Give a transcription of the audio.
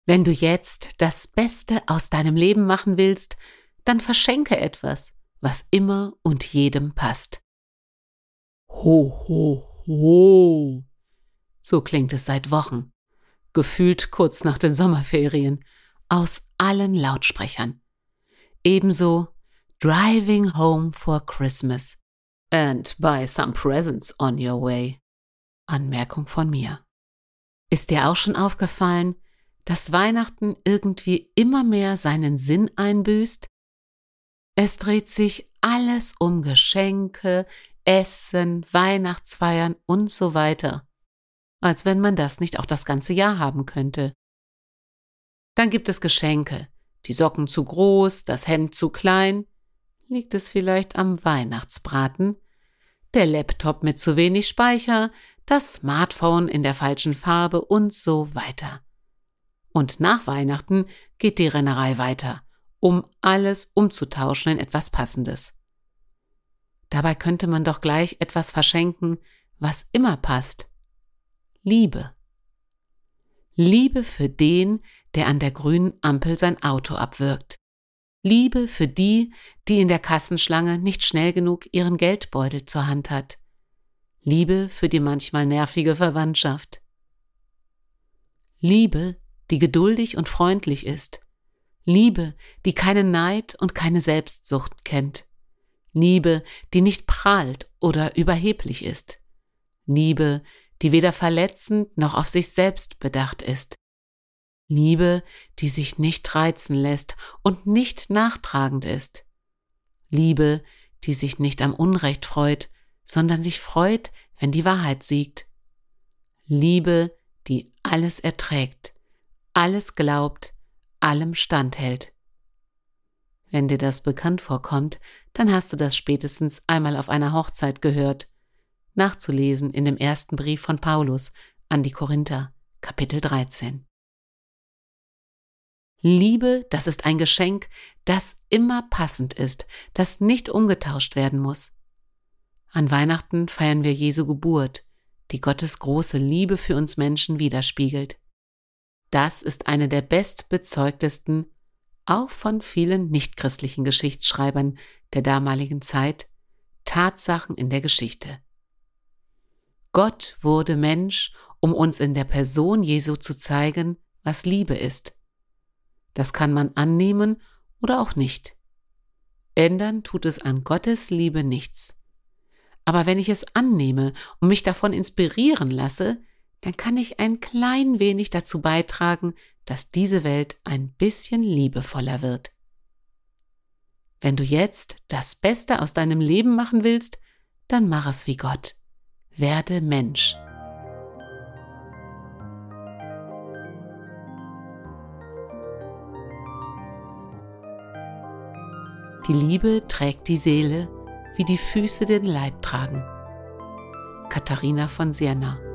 Wenn du jetzt das Beste aus deinem Leben machen willst, dann verschenke etwas, was immer und jedem passt. Ho, ho, ho. So klingt es seit Wochen, gefühlt kurz nach den Sommerferien, aus allen Lautsprechern. Ebenso Driving Home for Christmas and buy some presents on your way. Anmerkung von mir. Ist dir auch schon aufgefallen, dass Weihnachten irgendwie immer mehr seinen Sinn einbüßt? Es dreht sich alles um Geschenke, Essen, Weihnachtsfeiern und so weiter, als wenn man das nicht auch das ganze Jahr haben könnte. Dann gibt es Geschenke, die Socken zu groß, das Hemd zu klein. Liegt es vielleicht am Weihnachtsbraten? Der Laptop mit zu wenig Speicher, das Smartphone in der falschen Farbe und so weiter. Und nach Weihnachten geht die Rennerei weiter, um alles umzutauschen in etwas Passendes. Dabei könnte man doch gleich etwas verschenken, was immer passt. Liebe. Liebe für den, der an der grünen Ampel sein Auto abwürgt. Liebe für die, die in der Kassenschlange nicht schnell genug ihren Geldbeutel zur Hand hat. Liebe für die manchmal nervige Verwandtschaft. Liebe, die geduldig und freundlich ist. Liebe, die keinen Neid und keine Selbstsucht kennt. Liebe, die nicht prahlt oder überheblich ist. Liebe, die weder verletzend noch auf sich selbst bedacht ist. Liebe, die sich nicht reizen lässt und nicht nachtragend ist. Liebe, die sich nicht am Unrecht freut, sondern sich freut, wenn die Wahrheit siegt. Liebe, die alles erträgt, alles glaubt, allem standhält. Wenn dir das bekannt vorkommt, dann hast du das spätestens einmal auf einer Hochzeit gehört. Nachzulesen in dem ersten Brief von Paulus an die Korinther, Kapitel 13. Liebe, das ist ein Geschenk, das immer passend ist, das nicht umgetauscht werden muss. An Weihnachten feiern wir Jesu Geburt, die Gottes große Liebe für uns Menschen widerspiegelt. Das ist eine der bestbezeugtesten, auch von vielen nichtchristlichen Geschichtsschreibern der damaligen Zeit, Tatsachen in der Geschichte. Gott wurde Mensch, um uns in der Person Jesu zu zeigen, was Liebe ist. Das kann man annehmen oder auch nicht. Ändern tut es an Gottes Liebe nichts. Aber wenn ich es annehme und mich davon inspirieren lasse, dann kann ich ein klein wenig dazu beitragen, dass diese Welt ein bisschen liebevoller wird. Wenn du jetzt das Beste aus deinem Leben machen willst, dann mach es wie Gott. Werde Mensch. Die Liebe trägt die Seele, wie die Füße den Leib tragen. Katharina von Siena.